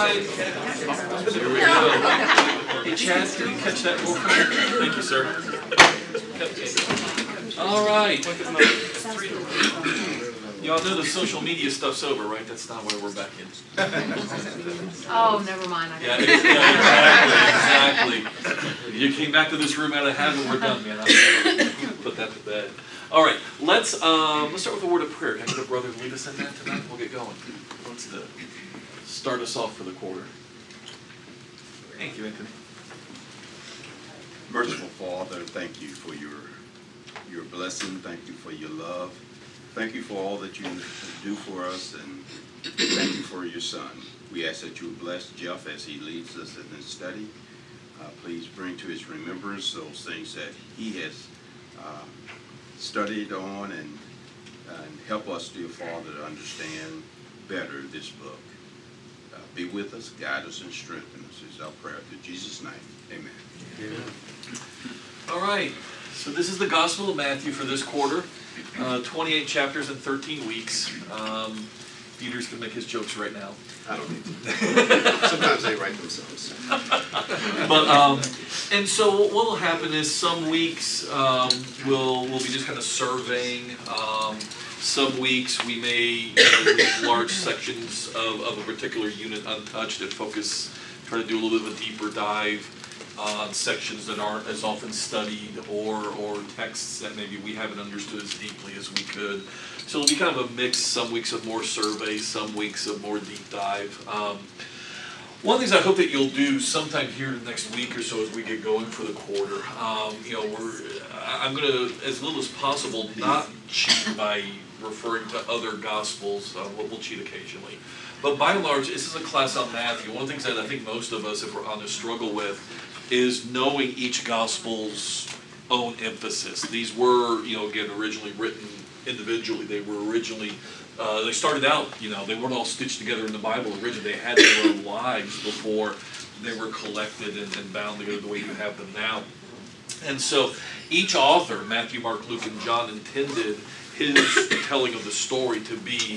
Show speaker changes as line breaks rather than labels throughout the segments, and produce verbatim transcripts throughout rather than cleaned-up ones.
right. Here we go. Hey, Chad, can you catch that real quick? Thank you, sir. All right. Y'all know the social media stuff's over, right? That's not why we're back in.
Oh, never mind. I
Yeah, yeah, exactly, exactly. You came back to this room out of habit. We're done, man. I'm put that to bed. All right, let's um, let's start with a word of prayer. Can I get a brother to lead us in that tonight? We'll get going. Let's uh, start us off for the quarter. Thank you, Anthony.
Merciful Father, thank you for your your blessing. Thank you for your love. Thank you for all that you do for us, and thank you for your son. We ask that you would bless Jeff as he leads us in this study. Uh, please bring to his remembrance those things that he has uh, studied on, and, and help us, dear Father, to understand better this book. Uh, be with us, guide us, and strengthen us is our prayer. In Jesus' name, amen.
Amen. All right, so this is the Gospel of Matthew for this quarter. Uh, twenty-eight chapters in thirteen weeks. Um, Peters can make his jokes right now.
I don't need to. Sometimes they write themselves.
But um, and so what will happen is some weeks um, we'll we'll be just kind of surveying. Um, some weeks we may you know, leave large sections of, of a particular unit untouched and focus, try to do a little bit of a deeper dive on sections that aren't as often studied, or or texts that maybe we haven't understood as deeply as we could. So it'll be kind of a mix, some weeks of more survey, some weeks of more deep dive. Um, one of the things I hope that you'll do sometime here in the next week or so as we get going for the quarter, um, you know, we're, I'm going to, as little as possible, not cheat by referring to other Gospels. Uh, we'll, we'll cheat occasionally. But by and large, this is a class on Matthew. One of the things that I think most of us, if we're honest, struggle with is knowing each Gospel's own emphasis. These were, you know, again, originally written individually. They were originally, uh, they started out, you know, they weren't all stitched together in the Bible originally. They had their own lives before they were collected and, and bound together the way you have them now. And so each author, Matthew, Mark, Luke, and John, intended his telling of the story to be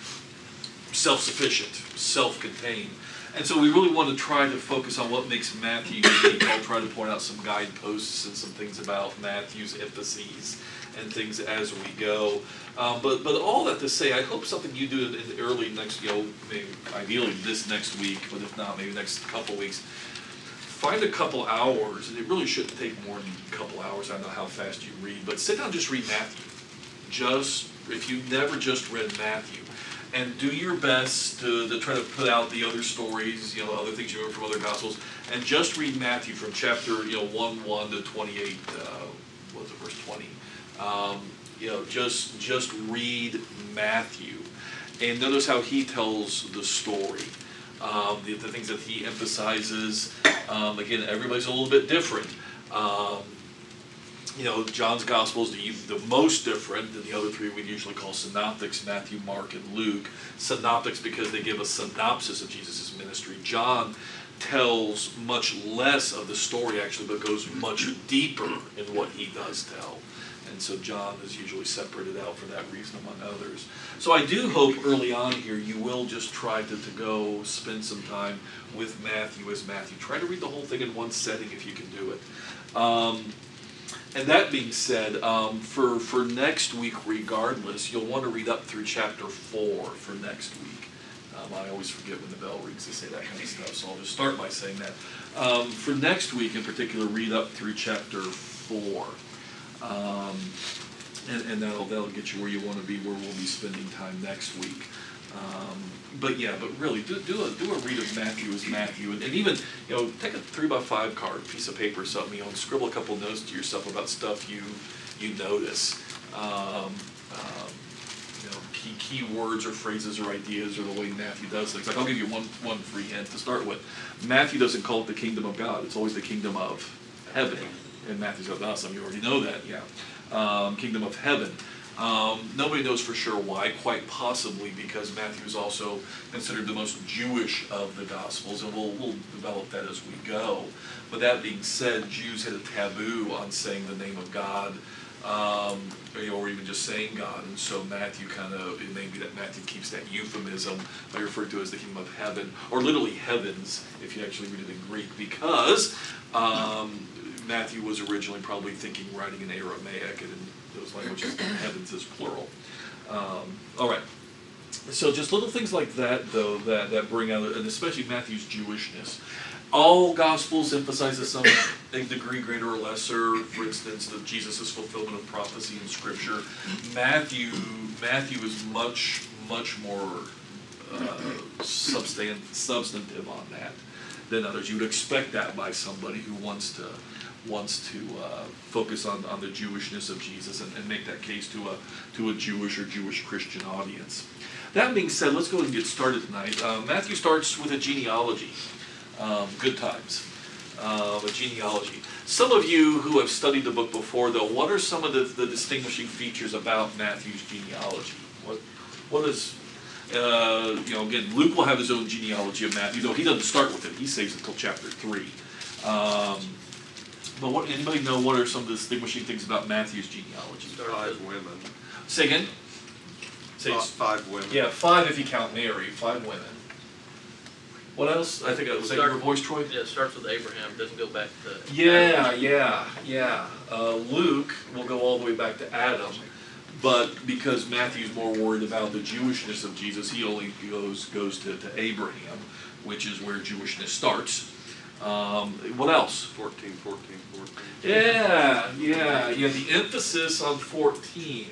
self-sufficient, self-contained. And so we really want to try to focus on what makes Matthew unique. I'll try to point out some guideposts and some things about Matthew's emphases and things as we go. Um, but but all that to say, I hope something you do in, in the early next, you know, maybe ideally this next week, but if not, maybe next couple weeks. Find a couple hours, and it really shouldn't take more than a couple hours. I don't know how fast you read, but sit down and just read Matthew. Just, if you've never just read Matthew, and do your best to, to try to put out the other stories, you know, other things you remember from other Gospels, and just read Matthew from chapter, you know, one one to twenty-eight. Uh, what was it, verse twenty? Um, you know, just just read Matthew, and notice how he tells the story. Um, the, the things that he emphasizes. Um, again, everybody's a little bit different. Um, You know, John's Gospel is the, the most different than the other three we usually call synoptics, Matthew, Mark, and Luke. Synoptics because they give a synopsis of Jesus' ministry. John tells much less of the story, actually, but goes much deeper in what he does tell. And so John is usually separated out for that reason, among others. So I do hope early on here you will just try to, to go spend some time with Matthew as Matthew. Try to read the whole thing in one setting if you can do it. Um, And that being said, um, for, for next week regardless, you'll want to read up through chapter four for next week. Um, I always forget when the bell rings to say that kind of stuff, so I'll just start by saying that. Um, for next week in particular, read up through chapter four. Um, and, and that'll, that'll get you where you want to be, where we'll be spending time next week. Um, but yeah, but really, do, do, a, do a read of Matthew as Matthew, and, and even, you know, take a three by five card, piece of paper or something, you know, and scribble a couple notes to yourself about stuff you you notice. Um, um, you know, key key words or phrases or ideas or the way Matthew does things. Like, I'll give you one one free hint to start with. Matthew doesn't call it the kingdom of God; it's always the kingdom of heaven. And Matthew's got awesome. You already know that, yeah. Um, kingdom of heaven. Um, nobody knows for sure why, quite possibly because Matthew is also considered the most Jewish of the Gospels, and we'll, we'll develop that as we go. But that being said, Jews had a taboo on saying the name of God um, or even just saying God. And so Matthew kind of, it may be that Matthew keeps that euphemism I refer to as the kingdom of heaven, or literally heavens, if you actually read it in Greek, because um, Matthew was originally probably thinking writing in Aramaic, and in those languages, heavens is plural. Um, all right. So just little things like that, though, that, that bring out, and especially Matthew's Jewishness. All Gospels emphasize to some degree, greater or lesser. For instance, the Jesus' fulfillment of prophecy in Scripture. Matthew, Matthew is much, much more uh, substan substantive on that than others. You would expect that by somebody who wants to wants to uh, focus on, on the Jewishness of Jesus and, and make that case to a to a Jewish or Jewish Christian audience. That being said, let's go ahead and get started tonight. Uh, Matthew starts with a genealogy. Um, good times. Uh, a genealogy. Some of you who have studied the book before, though, what are some of the, the distinguishing features about Matthew's genealogy? What, what is, uh, you know, again, Luke will have his own genealogy of Matthew, though he doesn't start with it. He saves it until chapter three. Um, but what, anybody know what are some of the distinguishing things about Matthew's genealogy?
Five women.
Say again? Say
Five, five women.
Yeah, five if you count Mary, five women. What else? I think it was that your voice, Troy?
Yeah, it starts with Abraham, doesn't go back to...
Yeah, yeah, yeah. Uh, Luke will go all the way back to Adam, but because Matthew's more worried about the Jewishness of Jesus, he only goes goes to, to Abraham, which is where Jewishness starts. Um, what else?
fourteen, fourteen, fourteen.
Yeah, yeah, yeah. The emphasis on fourteen.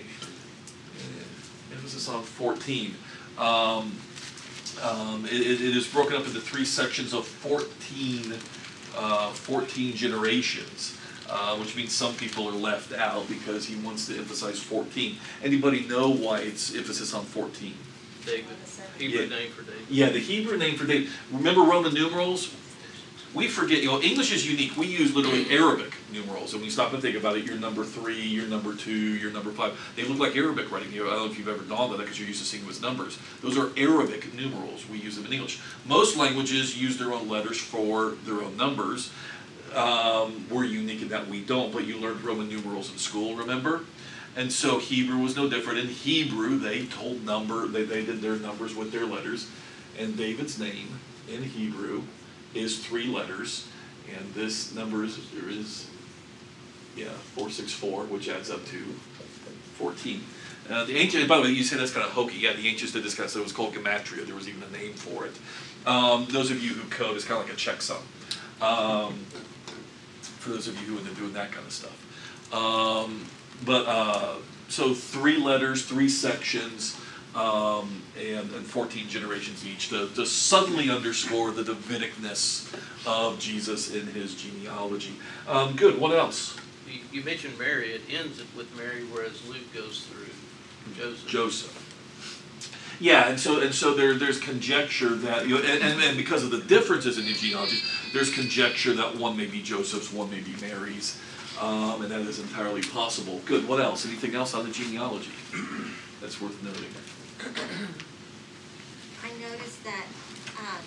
Yeah, emphasis on fourteen. Um, Um, it, it is broken up into three sections of fourteen, uh, fourteen generations, uh, which means some people are left out because he wants to emphasize fourteen. Anybody know why it's emphasis on fourteen?
David, Hebrew
Yeah.
name for David.
Yeah, the Hebrew name for David. Remember Roman numerals? We forget, you know, English is unique. We use literally Arabic numerals, and when you stop and think about it, you're number three, you're number two, you're number five. They look like Arabic writing. You know, I don't know if you've ever dawned on that because you're used to seeing them as numbers. Those are Arabic numerals. We use them in English. Most languages use their own letters for their own numbers. Um, we're unique in that we don't, but you learned Roman numerals in school, remember? And so Hebrew was no different. In Hebrew, they told number, they, they did their numbers with their letters, and David's name in Hebrew is three letters, and this number is, there is, yeah, four six four, which adds up to fourteen. Uh, the ancients, by the way, you say that's kind of hokey. Yeah, the ancients did this kind of stuff. It was called gematria. There was even a name for it. Um, those of you who code, it's kind of like a checksum. Um, for those of you who have been doing that kind of stuff. Um, but, uh, so three letters, three sections, Um, and, and fourteen generations each to, to subtly underscore the Davidic-ness of Jesus in his genealogy. Um, good, what else?
You, you mentioned Mary, it ends with Mary, whereas Luke goes through Joseph.
Joseph. Yeah, and so and so there there's conjecture that, you know, and, and, and because of the differences in the genealogies, there's conjecture that one may be Joseph's, one may be Mary's, um, and that is entirely possible. Good, what else? Anything else on the genealogy that's worth noting?
I noticed that um,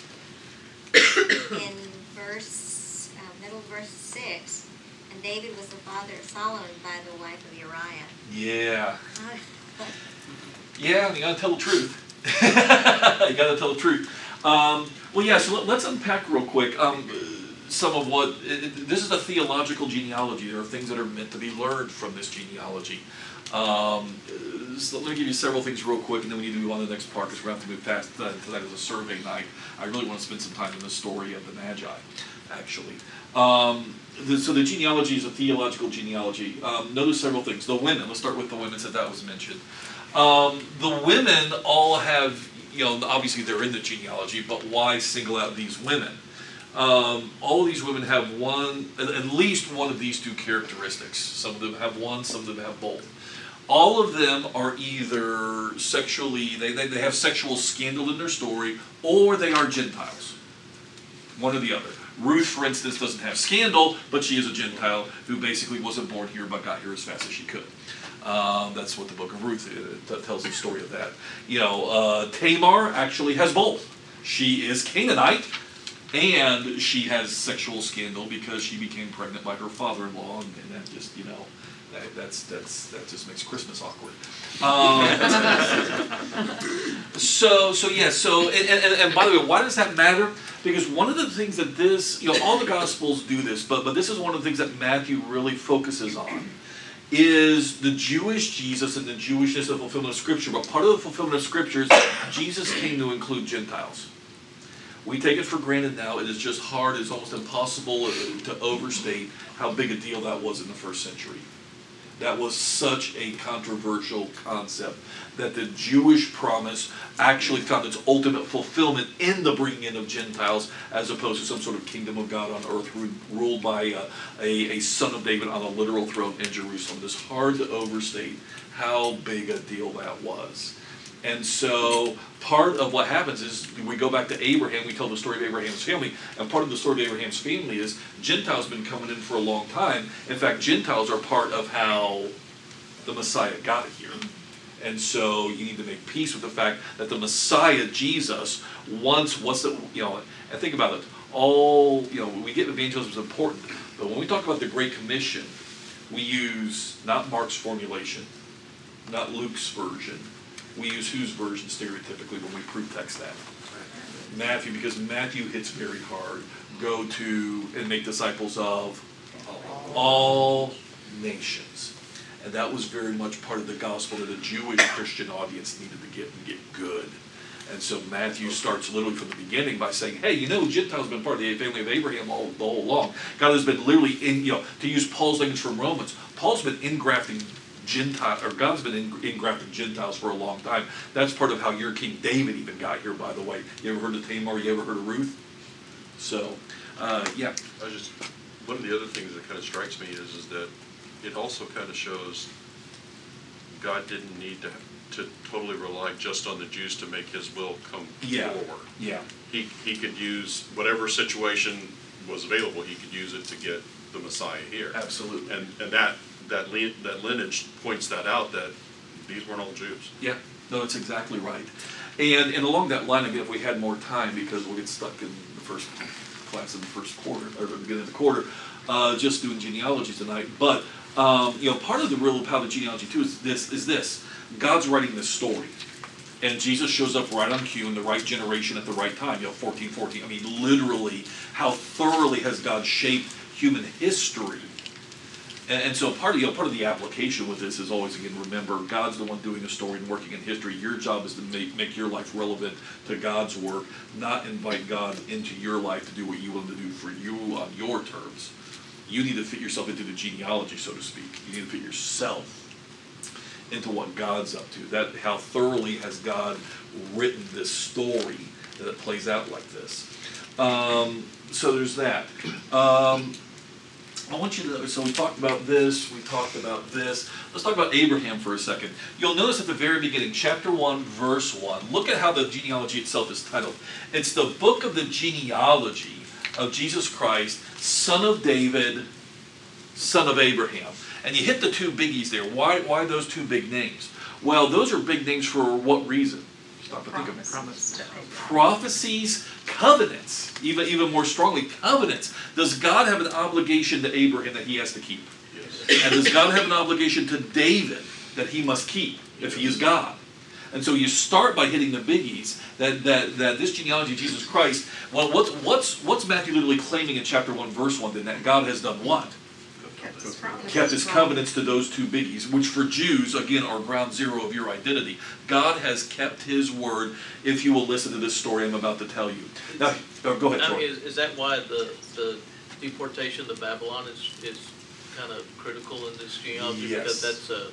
in verse, uh, middle verse six, and David was the father of Solomon by the wife of Uriah.
Yeah. Yeah, you gotta tell the truth. You gotta tell the truth. Um, well, yeah, so let, let's unpack real quick um, some of what, it, it, this is a theological genealogy. There are things that are meant to be learned from this genealogy. Um, so let me give you several things real quick, and then we need to move on to the next part because we're going to have to move past that. Tonight is a survey night. I really want to spend some time in the story of the Magi, actually. Um, the, so the genealogy is a theological genealogy. Um, notice several things. The women, let's start with the women since that was mentioned. Um, the women all have, you know, obviously they're in the genealogy, but why single out these women? Um, all of these women have one, at least one of these two characteristics. Some of them have one, some of them have both. All of them are either sexually, they, they, they have sexual scandal in their story, or they are Gentiles. One or the other. Ruth, for instance, doesn't have scandal, but she is a Gentile who basically wasn't born here but got here as fast as she could. Um, that's what the book of Ruth uh, tells the story of that. You know, uh, Tamar actually has both. She is Canaanite, and she has sexual scandal because she became pregnant by her father-in-law, and, and that just, you know, That, that's, that's, that just makes Christmas awkward. Um, so, so yeah, so, and, and, and by the way, why does that matter? Because one of the things that this, you know, all the Gospels do this, but, but this is one of the things that Matthew really focuses on, is the Jewish Jesus and the Jewishness of the fulfillment of Scripture. But part of the fulfillment of Scripture is Jesus came to include Gentiles. We take it for granted now. It is just hard, it's almost impossible to overstate how big a deal that was in the first century. That was such a controversial concept that the Jewish promise actually found its ultimate fulfillment in the bringing in of Gentiles, as opposed to some sort of kingdom of God on earth ruled by a, a, a son of David on a literal throne in Jerusalem. It's hard to overstate how big a deal that was. And so part of what happens is we go back to Abraham, we tell the story of Abraham's family, and part of the story of Abraham's family is Gentiles have been coming in for a long time. In fact, Gentiles are part of how the Messiah got here. And so you need to make peace with the fact that the Messiah, Jesus, once, what's the, you know, and think about it, all, you know, we get evangelism is important, but when we talk about the Great Commission, we use not Mark's formulation, not Luke's version. We use whose version stereotypically when we proof text that? Matthew, because Matthew hits very hard. Go to and make disciples of all nations. And that was very much part of the gospel that a Jewish Christian audience needed to get and get good. And so Matthew starts literally from the beginning by saying, hey, you know, Gentiles have been part of the family of Abraham all, all along. God has been literally, in, you know, to use Paul's language from Romans, Paul's been ingrafting Gentile, or God's been ingrafting Gentiles for a long time. That's part of how your King David even got here, by the way. You ever heard of Tamar? You ever heard of Ruth? So, uh, yeah.
I just, one of the other things that kind of strikes me is, is that it also kind of shows God didn't need to to totally rely just on the Jews to make his will come
Yeah.
forward.
Yeah.
He, he could use whatever situation was available, he could use it to get the Messiah here.
Absolutely.
And, and that, that, li- that lineage points that out, that these weren't all Jews.
Yeah, no, that's exactly right. And and along that line, again, if we had more time, because we'll get stuck in the first class in the first quarter, or the beginning of the quarter, uh, just doing genealogy tonight. But um, you know, part of the real power of genealogy too is this: is this God's writing this story, and Jesus shows up right on cue in the right generation at the right time. You know, fourteen fourteen. I mean, literally, how thoroughly has God shaped human history? And, and so part of you know, part of the application with this is always again remember God's the one doing the story and working in history. Your job is to make make your life relevant to God's work, not invite God into your life to do what you want him to do for you on your terms. You need to fit yourself into the genealogy, so to speak. You need to fit yourself into what God's up to. That how thoroughly has God written this story that it plays out like this. Um, so there's that. Um, I want you to, so we talked about this, we talked about this. Let's talk about Abraham for a second. You'll notice at the very beginning, chapter one, verse one, look at how the genealogy itself is titled. It's the book of the genealogy of Jesus Christ, son of David, son of Abraham. And you hit the two biggies there. Why, why those two big names? Well, those are big names for what reason? Stop and think of it.
Promise.
Prophecies, covenants, even, even more strongly, covenants. Does God have an obligation to Abraham that he has to keep?
Yes.
And does God have an obligation to David that he must keep if he is God? And so you start by hitting the biggies, that, that, that this genealogy of Jesus Christ, well, what's, what's, what's Matthew literally claiming in chapter one, verse one, then that God has done what?
Kept his promise.
Kept his covenants to those two biggies, which for Jews, again, are ground zero of your identity. God has kept his word if you will listen to this story I'm about to tell you. Now, oh, go ahead,
I
Troy.
mean, is, is that why the, the deportation to Babylon is, is kind of critical in this genealogy?
Yes.
Because that's a,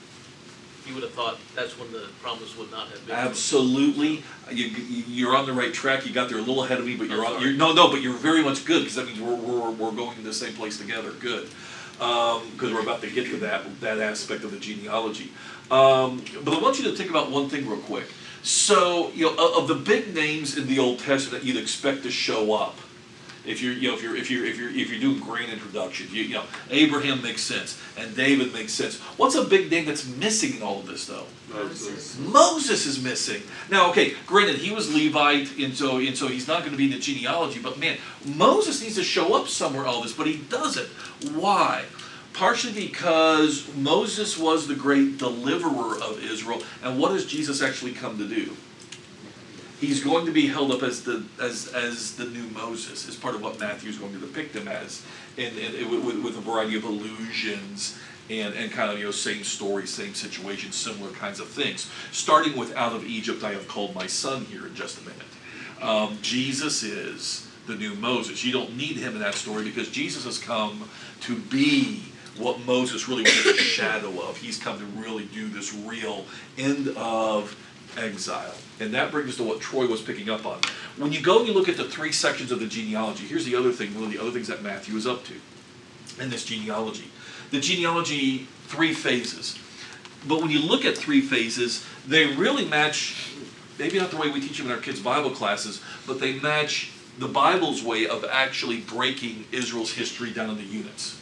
you would have thought that's when the promise would not have been.
Absolutely, you, you're on the right track. You got there a little ahead of me, but you're
I'm
on.
sorry.
You're, no, no, but you're very much good because that means we're, we're we're going to the same place together. Good, because um, we're about to get to that that aspect of the genealogy. Um, but I want you to think about one thing real quick. So, you know, of the big names in the Old Testament that you'd expect to show up, if you're, you know, if you're, if you're, if you're, if you're doing grand introduction, you, you know, Abraham makes sense and David makes sense. What's a big name that's missing in all of this, though?
Moses.
Moses is missing. Now, okay, granted, he was Levite, and so and so he's not going to be in the genealogy. But man, Moses needs to show up somewhere. All this, but he doesn't. Why? partially because Moses was the great deliverer of Israel, and what has Jesus actually come to do? He's going to be held up as the as as the new Moses, is part of what Matthew's going to depict him as, and, and with, with a variety of allusions and, and kind of, you know, same story, same situation, similar kinds of things. Starting with out of Egypt I have called my son here in just a minute. Um, Jesus is the new Moses. You don't need him in that story because Jesus has come to be what Moses really was a shadow of. He's come to really do this real end of exile. And that brings us to what Troy was picking up on. When you go and you look at the three sections of the genealogy, here's the other thing, one of the other things that Matthew is up to in this genealogy. The genealogy, three phases. But when you look at three phases, they really match, maybe not the way we teach them in our kids' Bible classes, but they match the Bible's way of actually breaking Israel's history down into units.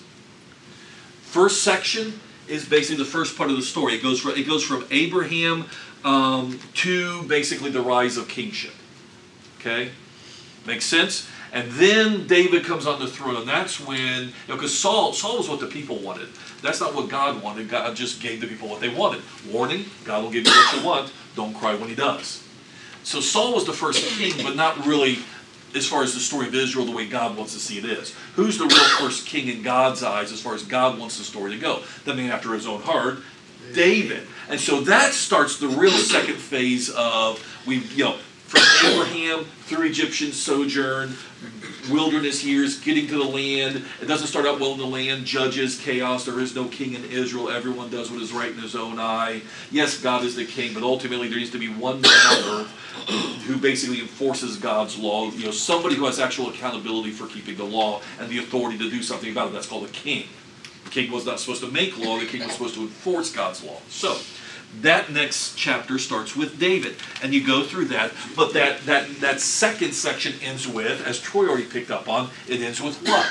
First section is basically the first part of the story. It goes from, it goes from Abraham um, to basically the rise of kingship. Okay? Makes sense? And then David comes on the throne, and that's when, you know, because Saul, Saul was what the people wanted. That's not what God wanted. God just gave the people what they wanted. Warning, God will give you what you want. Don't cry when he does. So Saul was the first king, but not really as far as the story of Israel the way God wants to see it is. Who's the real first king in God's eyes as far as God wants the story to go? The man after his own heart, David. And so that starts the real second phase of, we, you know, from Abraham through Egyptian sojourn, wilderness years, getting to the land. It doesn't start out well in the land. Judges, chaos. There is no king in Israel. Everyone does what is right in his own eye. Yes, God is the king, but ultimately there needs to be one man on earth who basically enforces God's law. You know, somebody who has actual accountability for keeping the law and the authority to do something about it. That's called a king. The king was not supposed to make law. The king was supposed to enforce God's law. So that next chapter starts with David, and you go through that, but that, that, that second section ends with, as Troy already picked up on, it ends with what?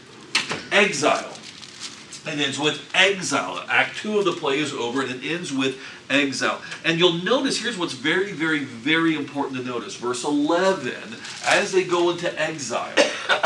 Exile. It ends with exile. Act two of the play is over, and it ends with exile. And you'll notice, here's what's very, very, very important to notice. Verse eleven, as they go into exile,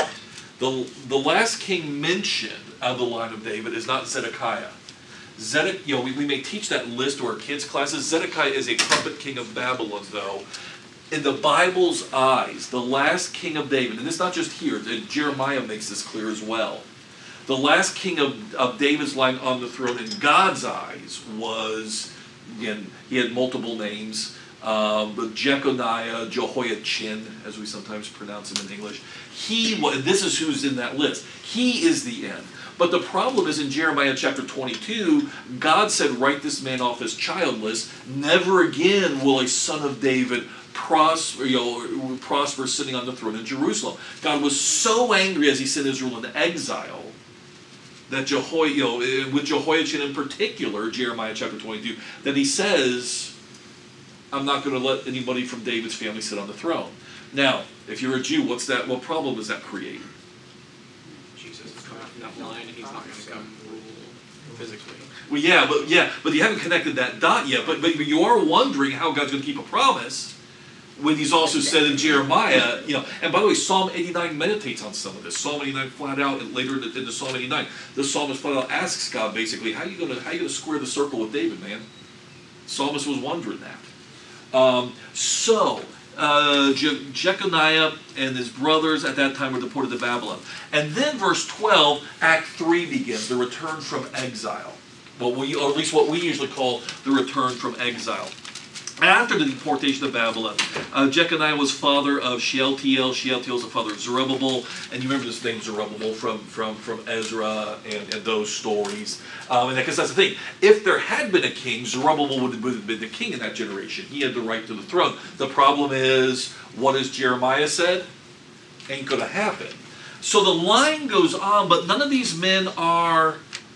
the, the last king mentioned out of the line of David is not Zedekiah. Zedekiah, you know, we, we may teach that list to our kids' classes. Zedekiah is a puppet king of Babylon, though. In the Bible's eyes, the last king of David, and it's not just here, Jeremiah makes this clear as well. The last king of, of David's line on the throne in God's eyes was, again, he had multiple names, um, but Jeconiah, Jehoiachin, as we sometimes pronounce him in English. He was, this is who's in that list. He is the end. But the problem is in Jeremiah chapter twenty-two, God said, write this man off as childless. Never again will a son of David prosper, you know, prosper sitting on the throne in Jerusalem. God was so angry as he sent Israel into exile that Jehoiachin, you know, with Jehoiachin in particular, Jeremiah chapter twenty-two, that he says, I'm not going to let anybody from David's family sit on the throne. Now, if you're a Jew, what's that? What problem does that create?
Jesus is coming from that line, and he's not going to come rule physically.
Well, yeah, but yeah, but you haven't connected that dot yet. But but you are wondering how God's going to keep a promise when He's also said in Jeremiah, you know. And by the way, Psalm eighty-nine meditates on some of this. Psalm eighty-nine flat out, and later in the, in the Psalm eighty-nine, the psalmist flat out asks God basically, how are you going to how are you going to square the circle with David, man? The psalmist was wondering that. Um, so. Uh, Je- Jeconiah and his brothers at that time were deported to Babylon. And then verse twelve, Act three begins, the return from exile. What we, or at least what we usually call the return from exile. After the deportation of Babylon, uh, Jeconiah was father of Shealtiel. Shealtiel is the father of Zerubbabel. And you remember this name Zerubbabel from, from, from Ezra and, and those stories. Um, and because that's the thing. If there had been a king, Zerubbabel would have been the king in that generation. He had the right to the throne. The problem is, what has Jeremiah said? Ain't going to happen. So the line goes on, but none of these men are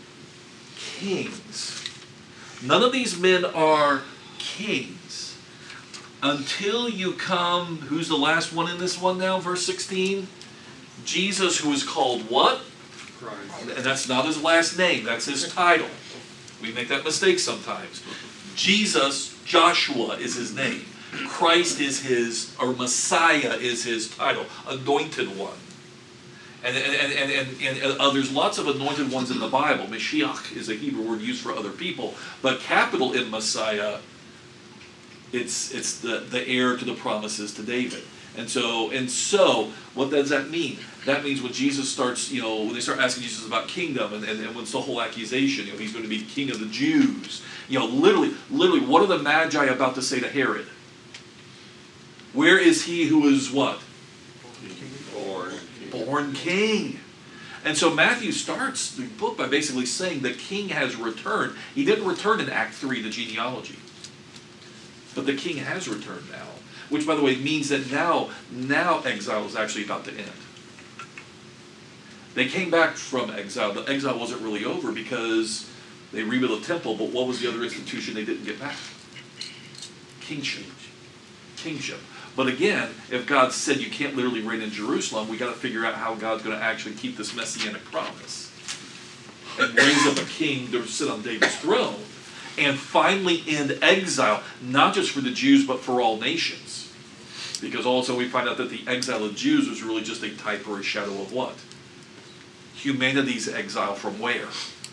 kings. None of these men are kings. Until you come, who's the last one in this one now, verse sixteen? Jesus, who is called what? Christ. And that's not his last name, that's his title. We make that mistake sometimes. Jesus, Joshua is his name. Christ is his, or Messiah is his title, anointed one. And, and, and, and, and, and uh, there's lots of anointed ones in the Bible. Mashiach is a Hebrew word used for other people, but capital in Messiah, it's it's the, the heir to the promises to David. And so and so what does that mean? That means when Jesus starts, you know, when they start asking Jesus about kingdom, and, and, and when it's the whole accusation, you know, he's going to be king of the Jews. You know, literally, literally, what are the Magi about to say to Herod? Where is he who is what?
Born.
Born king. And so Matthew starts the book by basically saying the king has returned. He didn't return in Act three, the genealogy. But the king has returned now. Which, by the way, means that now, now exile is actually about to end. They came back from exile. The exile wasn't really over because they rebuilt the temple, but what was the other institution they didn't get back? Kingship. Kingship. But again, if God said you can't literally reign in Jerusalem, we got to figure out how God's going to actually keep this messianic promise and raise up a king to sit on David's throne and finally end exile, not just for the Jews, but for all nations. Because also we find out that the exile of Jews was really just a type or a shadow of what? Humanity's exile from where?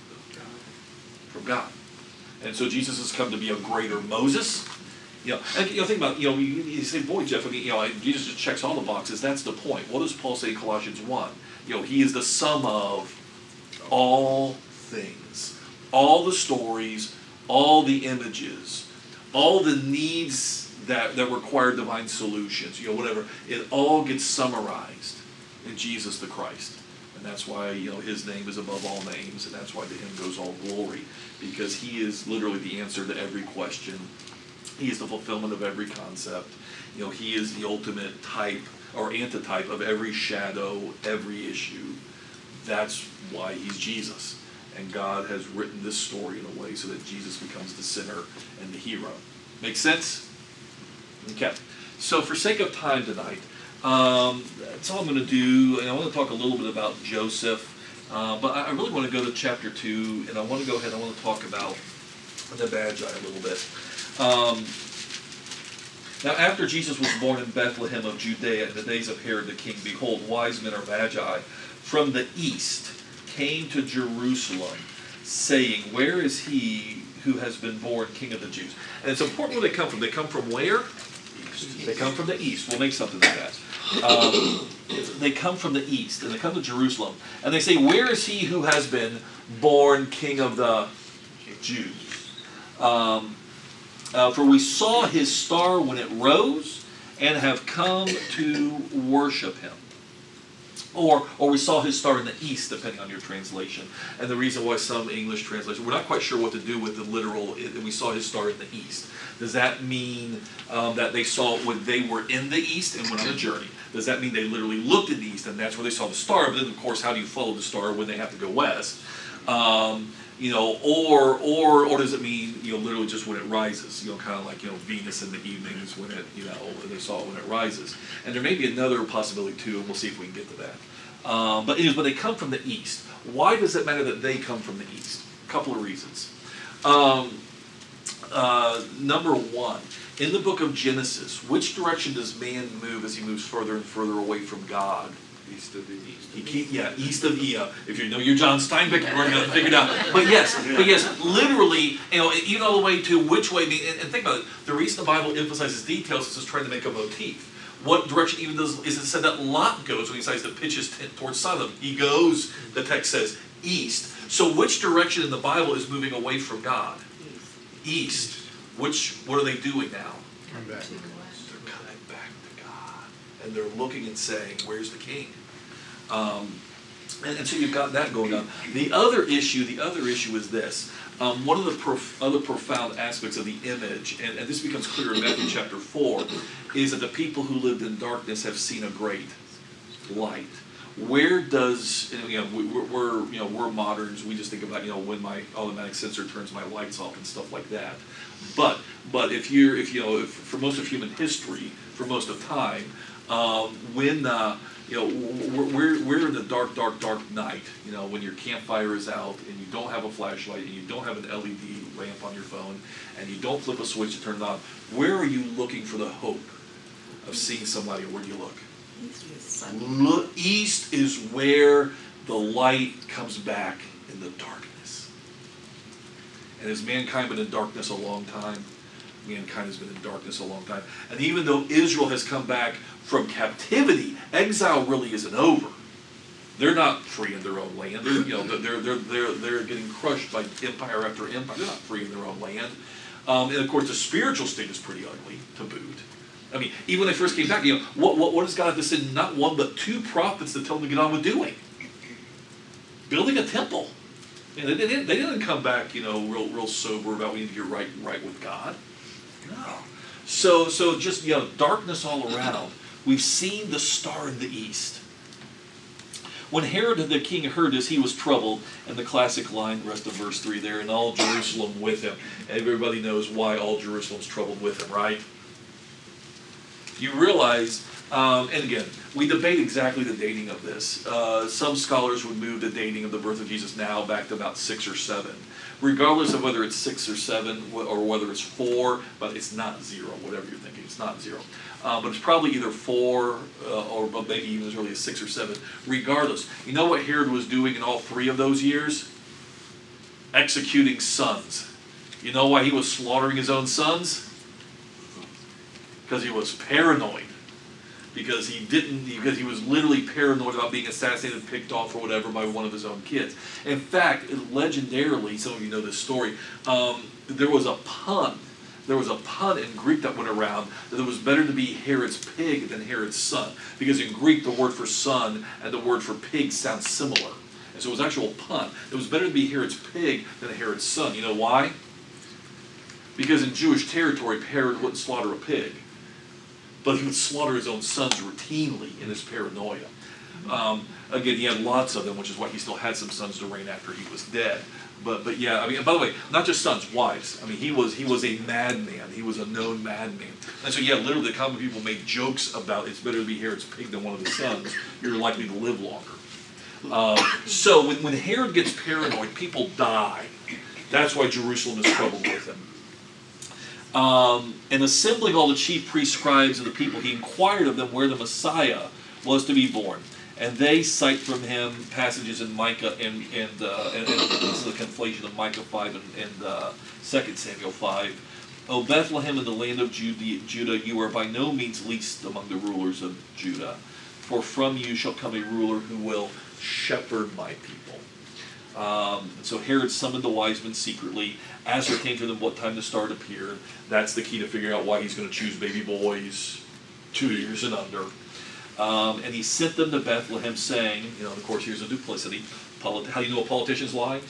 From God. And so Jesus has come to be a greater Moses. You know, and you know, think about, you know, you, you say, boy, Jeff, I mean, you know, Jesus just checks all the boxes. That's the point. What does Paul say in Colossians one? You know, he is the sum of all things, all the stories, all the images, all the needs that, that require divine solutions, you know, whatever. It all gets summarized in Jesus the Christ. And that's why, you know, his name is above all names, and that's why to him goes all glory, because he is literally the answer to every question. He is the fulfillment of every concept. You know, he is the ultimate type or antitype of every shadow, every issue. That's why he's Jesus. And God has written this story in a way so that Jesus becomes the sinner and the hero. Make sense? Okay. So for sake of time tonight, um, that's all I'm going to do. And I want to talk a little bit about Joseph. Uh, but I really want to go to chapter two, and I want to go ahead and I want to talk about the Magi a little bit. Um, now, after Jesus was born in Bethlehem of Judea in the days of Herod the king, behold, wise men or Magi from the east came to Jerusalem, saying, where is he who has been born king of the Jews? And it's important where they come from. They come from where? East. They come from the east. We'll make something of that. Um, they come from the east, and they come to Jerusalem, and they say, where is he who has been born king of the Jews? Um, Uh, for we saw his star when it rose and have come to worship him. Or, or we saw his star in the east, depending on your translation. And the reason why some English translations, we're not quite sure what to do with the literal, we saw his star in the east. Does that mean um, that they saw it when they were in the east and went on a journey? Does that mean they literally looked in the east and that's where they saw the star? But then, of course, how do you follow the star when they have to go west? Um, You know, or or or does it mean, you know, literally just when it rises? You know, kind of like, you know, Venus in the evenings when it, you know, they saw it when it rises. And there may be another possibility too, and we'll see if we can get to that. Um, but anyways, but they come from the east. Why does it matter that they come from the east? A couple of reasons. Um, uh, number one, in the book of Genesis, which direction does man move as he moves further and further away from God?
East of the east.
He keep, yeah, east of Ea. If you know your John Steinbeck, you're going to figure it out. But yes, but yes, literally, you know, even all the way to which way. And, and think about it. The reason the Bible emphasizes details is it's trying to make a motif. What direction even does is it said that Lot goes when he decides to pitch his tent towards Sodom? He goes. The text says east. So which direction in the Bible is moving away from God? East. Which? What are they doing now?
Come back.
They're coming back to God, and they're looking and saying, "Where's the King?" Um, and, and so you've got that going on. The other issue, the other issue is this. Um, one of the prof- other profound aspects of the image, and, and this becomes clear in Matthew chapter four, is that the people who lived in darkness have seen a great light. Where does, you know, we, we're, we're, you know, we're moderns. We just think about, you know, when my automatic sensor turns my lights off and stuff like that. But, but if you're, if you know, if, for most of human history, for most of time, um, when, uh, you know, we're, we're in the dark, dark, dark night, you know, when your campfire is out and you don't have a flashlight and you don't have an L E D lamp on your phone and you don't flip a switch to turn it on, where are you looking for the hope of seeing somebody? Where do you look? Look, east is where the light comes back in the darkness. And has mankind been in darkness a long time? Mankind has been in darkness a long time. And even though Israel has come back from captivity, exile really isn't over. They're not free in their own land. They're, you know, they're, they're, they're, they're getting crushed by empire after empire. They're not free in their own land. Um, and of course, the spiritual state is pretty ugly to boot. I mean, even when they first came back, you know, what, what, what does God have to send? Not one, but two prophets to tell them to get on with doing? Building a temple. And they didn't, they didn't come back, you know, real, real sober about we need to get right, right with God. No. So, so just, you know, darkness all around. We've seen the star in the east. When Herod the king heard this, he was troubled, and the classic line, rest of verse three there, and all Jerusalem with him. Everybody knows why all Jerusalem's troubled with him, right? You realize, um, and again, we debate exactly the dating of this. Uh, some scholars would move the dating of the birth of Jesus now back to about six or seven. Regardless of whether it's six or seven, or whether it's four, but it's not zero, whatever you're thinking, it's not zero. Uh, but it's probably either four, uh, or maybe even as early as six or seven. Regardless, you know what Herod was doing in all three of those years? Executing sons. You know why he was slaughtering his own sons? Because he was paranoid. Because he didn't, because he was literally paranoid about being assassinated, picked off, or whatever by one of his own kids. In fact, legendarily, some of you know this story, um, there was a pun. There was a pun in Greek that went around that it was better to be Herod's pig than Herod's son. Because in Greek, the word for son and the word for pig sound similar. And so it was actual pun. It was better to be Herod's pig than Herod's son. You know why? Because in Jewish territory, Herod wouldn't slaughter a pig. But he would slaughter his own sons routinely in his paranoia. Um, again, he had lots of them, which is why he still had some sons to reign after he was dead. But but yeah, I mean, by the way, not just sons, wives. I mean, he was he was a madman. He was a known madman. And so yeah, literally, the common people made jokes about it's better to be Herod's pig than one of his sons. You're likely to live longer. Uh, so when, when Herod gets paranoid, people die. That's why Jerusalem is troubled with him. Um, and assembling all the chief priests, scribes, and the people, he inquired of them where the Messiah was to be born. And they cite from him passages in Micah and and, uh, and, and this is a conflation of Micah five and, and uh, Second Samuel five. O Bethlehem in the land of Judah, you are by no means least among the rulers of Judah, for from you shall come a ruler who will shepherd my people. Um, and so Herod summoned the wise men secretly, ascertained from them what time the star appeared. That's the key to figuring out why he's going to choose baby boys, two years and under. Um, and he sent them to Bethlehem, saying, you know, of course, here's a duplicity. Polit- How do you know politicians lie?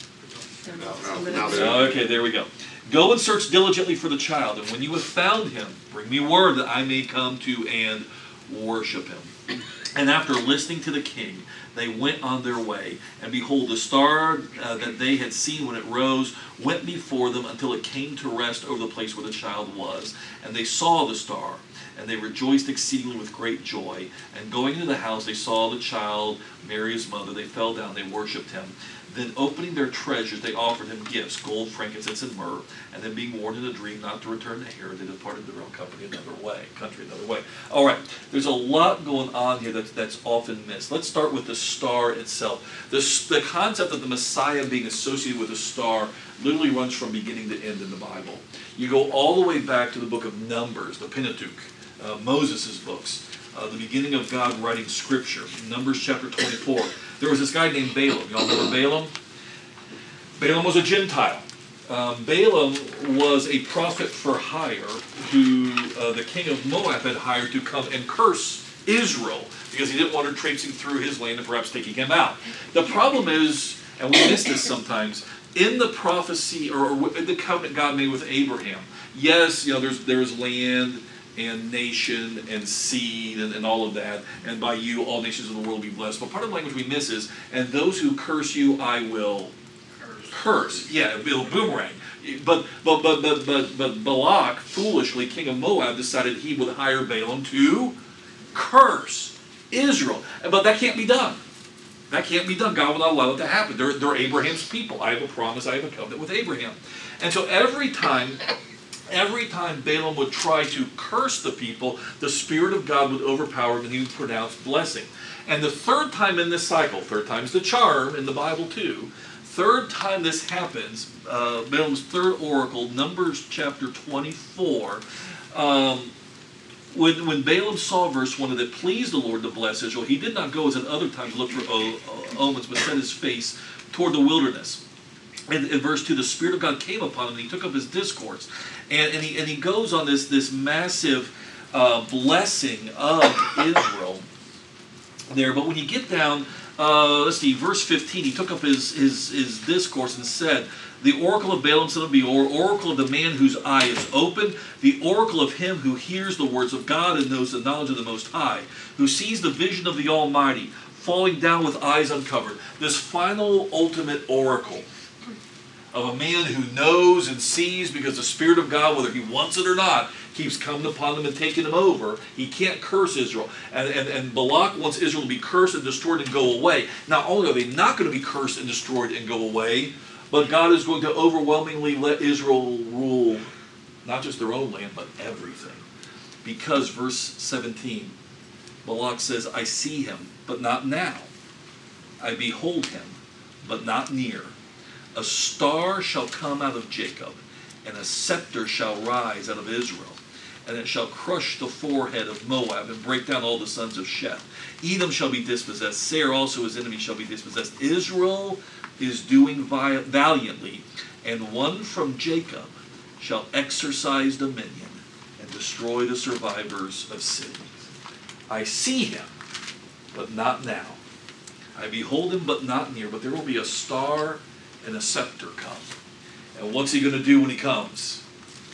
No, no, no.
Okay, there we go. Go and search diligently for the child, and when you have found him, bring me word that I may come to and worship him. And after listening to the king, they went on their way. And behold, the star uh, that they had seen when it rose went before them until it came to rest over the place where the child was. And they saw the star, and they rejoiced exceedingly with great joy. And going into the house, they saw the child, Mary his mother. They fell down, they worshipped him. Then opening their treasures, they offered him gifts, gold, frankincense, and myrrh. And then being warned in a dream not to return to Herod, they departed their own company another way, country another way. All right, there's a lot going on here that's, that's often missed. Let's start with the star itself. The, the concept of the Messiah being associated with a star literally runs from beginning to end in the Bible. You go all the way back to the book of Numbers, the Pentateuch, uh, Moses' books, uh, the beginning of God writing Scripture, Numbers chapter twenty-four. There was this guy named Balaam. Y'all remember Balaam? Balaam was a Gentile. Um, Balaam was a prophet for hire who uh, the king of Moab had hired to come and curse Israel because he didn't want her traipsing through his land and perhaps taking him out. The problem is, and we miss this sometimes, in the prophecy or, or in the covenant God made with Abraham, yes, you know, there's there's land and nation and seed and, and all of that, and by you all nations of the world will be blessed. But part of the language we miss is, and those who curse you I will curse. curse. Yeah, it'll boomerang. But but but but but but Balak, foolishly, king of Moab, decided he would hire Balaam to curse Israel. But that can't be done. That can't be done. God will not allow it to happen. They're, they're Abraham's people. I have a promise, I have a covenant with Abraham. And so every time Every time Balaam would try to curse the people, the Spirit of God would overpower him and he would pronounce blessing. And the third time in this cycle, third time's the charm in the Bible too, third time this happens, uh, Balaam's third oracle, Numbers chapter twenty-four, um, when, when Balaam saw, verse one, that it pleased the Lord to bless Israel, he did not go as at other times look for o- omens, but set his face toward the wilderness. In, in verse two, the Spirit of God came upon him and he took up his discourse. And, and, he, and he goes on this, this massive uh, blessing of Israel there. But when you get down, uh, let's see, verse fifteen, he took up his, his, his discourse and said, the oracle of Balaam son of Beor, oracle of the man whose eye is open, the oracle of him who hears the words of God and knows the knowledge of the Most High, who sees the vision of the Almighty, falling down with eyes uncovered. This final ultimate oracle of a man who knows and sees because the Spirit of God, whether he wants it or not, keeps coming upon him and taking him over. He can't curse Israel. And, and, and Balak wants Israel to be cursed and destroyed and go away. Not only are they not going to be cursed and destroyed and go away, but God is going to overwhelmingly let Israel rule not just their own land, but everything. Because, verse seventeen, Balak says, I see him, but not now. I behold him, but not near. A star shall come out of Jacob, and a scepter shall rise out of Israel, and it shall crush the forehead of Moab, and break down all the sons of Sheth. Edom shall be dispossessed, Seir also his enemy shall be dispossessed. Israel is doing valiantly, and one from Jacob shall exercise dominion, and destroy the survivors of cities. I see him, but not now. I behold him, but not near, but there will be a star and a scepter come. And what's he going to do when he comes?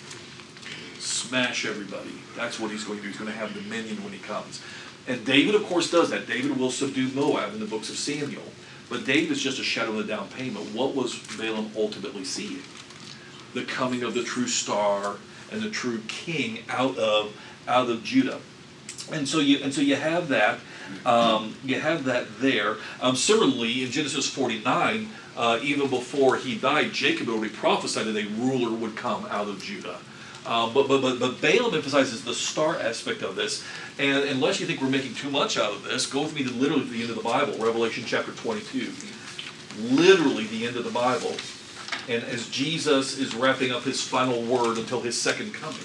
Smash everybody. That's what he's going to do. He's going to have dominion when he comes. And David, of course, does that. David will subdue Moab in the books of Samuel. But David is just a shadow of the down payment. What was Balaam ultimately seeing? The coming of the true star and the true king out of out of Judah. And so you and so you have that. Um, you have that there. Um, similarly, in Genesis forty-nine, uh, even before he died, Jacob already prophesied that a ruler would come out of Judah. Um, but, but, but, but Balaam emphasizes the star aspect of this. And unless you think we're making too much out of this, go with me to literally the end of the Bible, Revelation chapter twenty-two. Literally the end of the Bible. And as Jesus is wrapping up his final word until his second coming,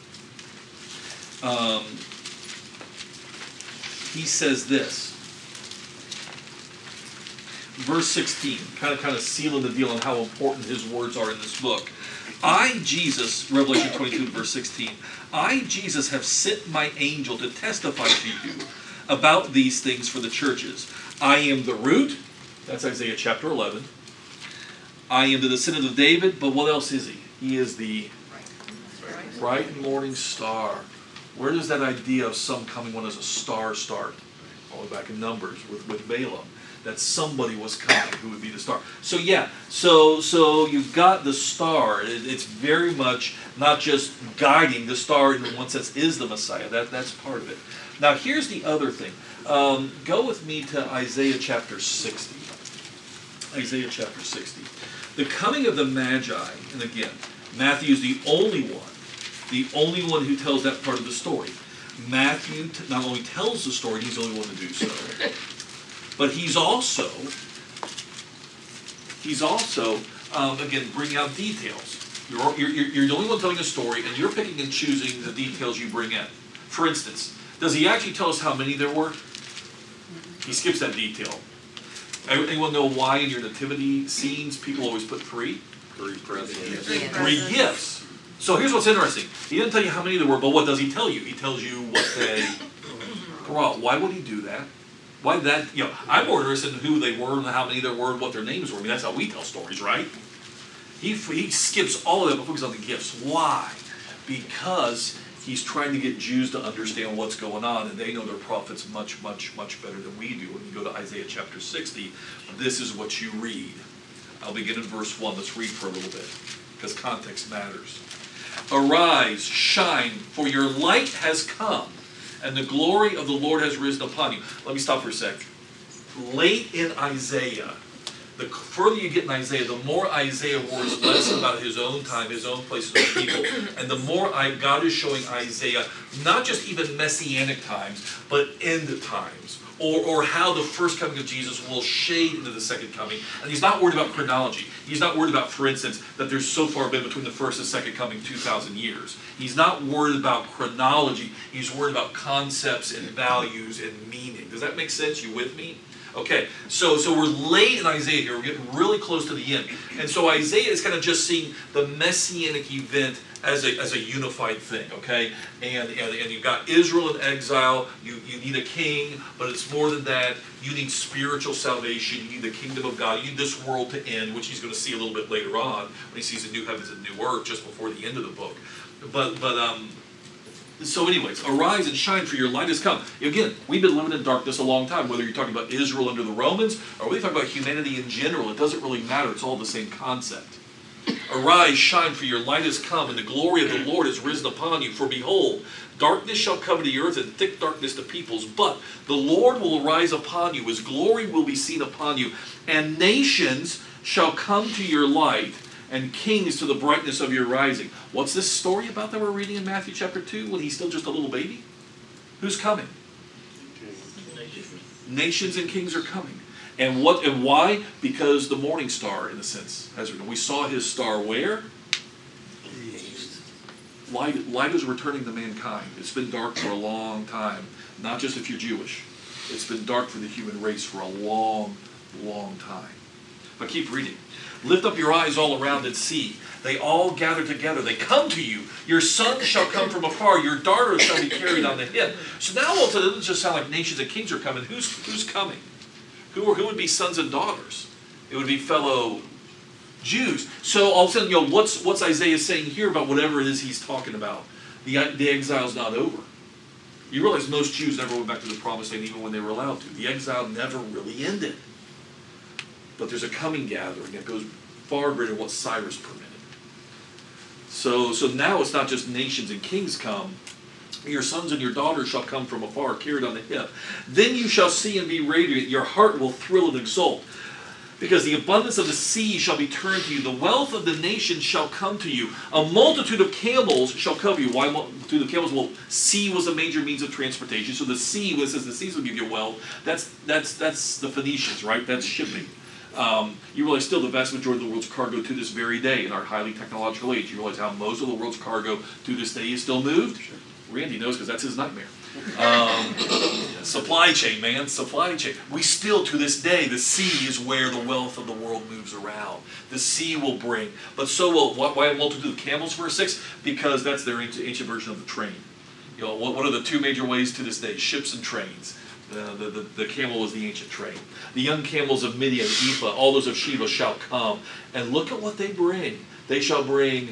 um, he says this. Verse sixteen, kind of kind of sealing the deal on how important his words are in this book. I, Jesus, Revelation twenty-two, verse sixteen, I, Jesus, have sent my angel to testify to you about these things for the churches. I am the root, that's Isaiah chapter eleven. I am the descendant of David, but what else is he? He is the bright and morning star. Where does that idea of some coming one as a star start? All the way back in Numbers with, with Balaam. That somebody was coming who would be the star. So yeah, so so you've got the star. It, it's very much not just guiding. The star in one sense is the Messiah. That that's part of it. Now here's the other thing. Um, go with me to Isaiah chapter sixty. Isaiah chapter sixty. The coming of the Magi, and again, Matthew is the only one, the only one who tells that part of the story. Matthew t- not only tells the story, he's the only one to do so. But he's also, he's also, um, again, bringing out details. You're, you're, you're the only one telling a story, and you're picking and choosing the details you bring in. For instance, does he actually tell us how many there were? He skips that detail. Anyone know why in your nativity scenes people always put three?
Three presents.
Three
Three gifts. So here's what's interesting. He didn't tell you how many there were, but what does he tell you? He tells you what they brought. Why would he do that? Why that, you know, I'm more interested in who they were and how many there were and what their names were. I mean, that's how we tell stories, right? He, he skips all of that but focuses on the gifts. Why? Because he's trying to get Jews to understand what's going on, and they know their prophets much, much, much better than we do. When you go to Isaiah chapter sixty, this is what you read. I'll begin in verse one. Let's read for a little bit, because context matters. Arise, shine, for your light has come, and the glory of the Lord has risen upon you. Let me stop for a sec. Late in Isaiah, the further you get in Isaiah, the more Isaiah worries less about his own time, his own place, his own people, and the more I, God is showing Isaiah not just even messianic times, but end times, or, or how the first coming of Jesus will shade into the second coming. And he's not worried about chronology. He's not worried about, for instance, that there's so far been between the first and second coming two thousand years. He's not worried about chronology. He's worried about concepts and values and meaning. Does that make sense? You with me? Okay, so so we're late in Isaiah here. We're getting really close to the end. And so Isaiah is kind of just seeing the messianic event as a, as a unified thing, okay? And, and, and you've got Israel in exile. You, you need a king, but it's more than that. You need spiritual salvation. You need the kingdom of God. You need this world to end, which he's going to see a little bit later on when he sees the new heavens and new earth just before the end of the book. But, but um, so anyways, arise and shine, for your light has come. Again, we've been living in darkness a long time, whether you're talking about Israel under the Romans, or whether you're talking about humanity in general. It doesn't really matter. It's all the same concept. Arise, shine, for your light has come, and the glory of the Lord has risen upon you. For behold, darkness shall cover the earth, and thick darkness the peoples. But the Lord will arise upon you, his glory will be seen upon you, and nations shall come to your light, and kings to the brightness of your rising. What's this story about that we're reading in Matthew chapter two, when he's still just a little baby? Who's coming? Nations and kings are coming. And what and why? Because the morning star, in a sense, has returned. We saw his star where? Light, light is returning to mankind. It's been dark for a long time. Not just if you're Jewish. It's been dark for the human race for a long, long time. But keep reading. Lift up your eyes all around and see. They all gather together. They come to you. Your sons shall come from afar. Your daughters shall be carried on the hip. So now all of a sudden it doesn't just sound like nations and kings are coming. Who's, who's coming? Who, are, who would be sons and daughters? It would be fellow Jews. So all of a sudden, you know, what's, what's Isaiah saying here about whatever it is he's talking about? The, the exile's not over. You realize most Jews never went back to the promised land even when they were allowed to. The exile never really ended. But there's a coming gathering that goes far greater than what Cyrus permitted. So, so now it's not just nations and kings come. Your sons and your daughters shall come from afar, carried on the hip. Then you shall see and be radiant. Your heart will thrill and exult. Because the abundance of the sea shall be turned to you. The wealth of the nations shall come to you. A multitude of camels shall cover you. Why multitude of camels? Well, sea was a major means of transportation. So the sea, when it says the seas will give you wealth, that's, that's, that's the Phoenicians, right? That's shipping. Um, you realize still the vast majority of the world's cargo to this very day in our highly technological age. You realize how most of the world's cargo to this day is still moved? Sure. Randy knows because that's his nightmare. Um, supply chain, man, supply chain. We still, to this day, the sea is where the wealth of the world moves around. The sea will bring. But so will, why a multitude of camels, verse six? Because that's their ancient version of the train. You know, what, what are the two major ways to this day? Ships and trains. Uh, the, the, the camel was the ancient train. The young camels of Midian, Ephah, all those of Sheba shall come. And look at what they bring. They shall bring...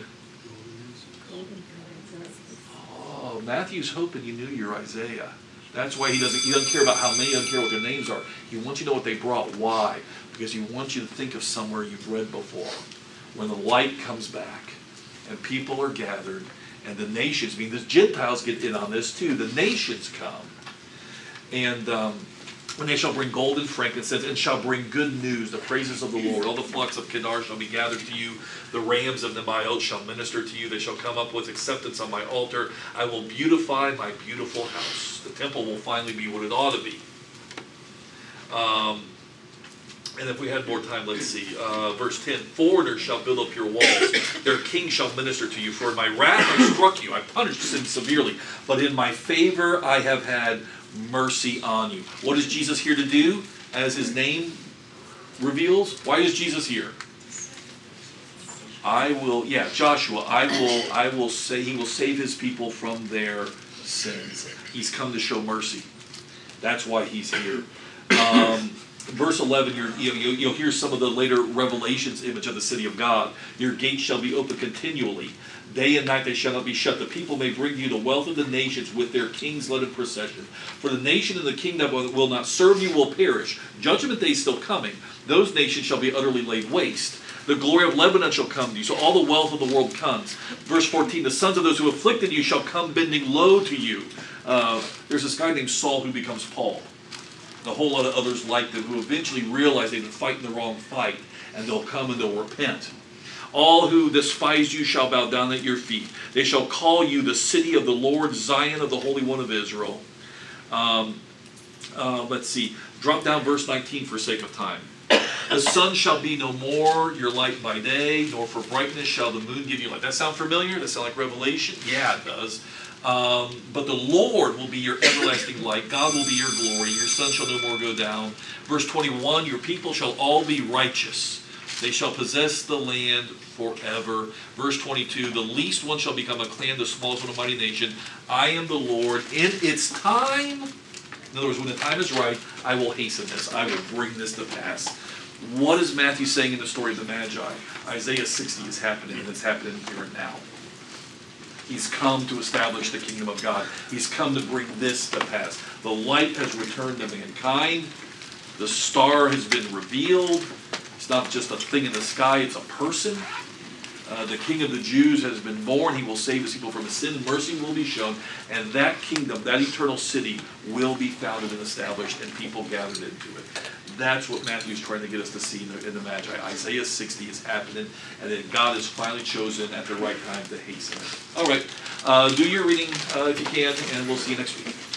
Oh, Matthew's hoping you knew your Isaiah. That's why he doesn't, he doesn't care about how many, he doesn't care what their names are. He wants you to know what they brought. Why? Because he wants you to think of somewhere you've read before. When the light comes back and people are gathered and the nations, I mean, the Gentiles get in on this too. The nations come. And um, when they shall bring gold and frankincense, and shall bring good news, the praises of the Lord. All the flocks of Kedar shall be gathered to you. The rams of Nebaioth shall minister to you. They shall come up with acceptance on my altar. I will beautify my beautiful house. The temple will finally be what it ought to be. Um, and if we had more time, let's see. Uh, verse ten. Foreigners shall build up your walls. Their king shall minister to you. For in my wrath I struck you. I punished sin severely. But in my favor I have had mercy on you. What is Jesus here to do? As his name reveals. Why is Jesus here? I will, yeah, Joshua, I will, I will say, he will save his people from their sins. He's come to show mercy. That's why he's here. Um, verse eleven, you're, you know, you'll hear some of the later Revelations image of the city of God. Your gates shall be open continually. Day and night they shall not be shut. The people may bring you the wealth of the nations with their kings led in procession. For the nation and the kingdom that will not serve you will perish. Judgment day is still coming. Those nations shall be utterly laid waste. The glory of Lebanon shall come to you. So all the wealth of the world comes. Verse fourteen, the sons of those who afflicted you shall come bending low to you. Uh, there's this guy named Saul who becomes Paul. and a whole lot of others like them who eventually realize they've been fighting the wrong fight, and they'll come and they'll repent. All who despise you shall bow down at your feet. They shall call you the city of the Lord, Zion of the Holy One of Israel. Um, uh, let's see. Drop down verse nineteen for sake of time. The sun shall be no more your light by day, nor for brightness shall the moon give you light. That sound familiar? That sound like Revelation? Yeah, it does. Um, but the Lord will be your everlasting light. God will be your glory. Your sun shall no more go down. Verse twenty-one, your people shall all be righteous. They shall possess the land forever. Verse twenty-two, the least one shall become a clan, the smallest one a mighty nation. I am the Lord. In its time, in other words, when the time is right, I will hasten this. I will bring this to pass. What is Matthew saying in the story of the Magi? Isaiah sixty is happening, and it's happening here and now. He's come to establish the kingdom of God. He's come to bring this to pass. The light has returned to mankind. The star has been revealed. It's not just a thing in the sky, it's a person. Uh, the King of the Jews has been born. He will save his people from his sin. Mercy will be shown. And that kingdom, that eternal city, will be founded and established, and people gathered into it. That's what Matthew's trying to get us to see in the, in the Magi. Isaiah sixty is happening, and then God is finally chosen at the right time to hasten it. All right, uh, do your reading uh, if you can, and we'll see you next week.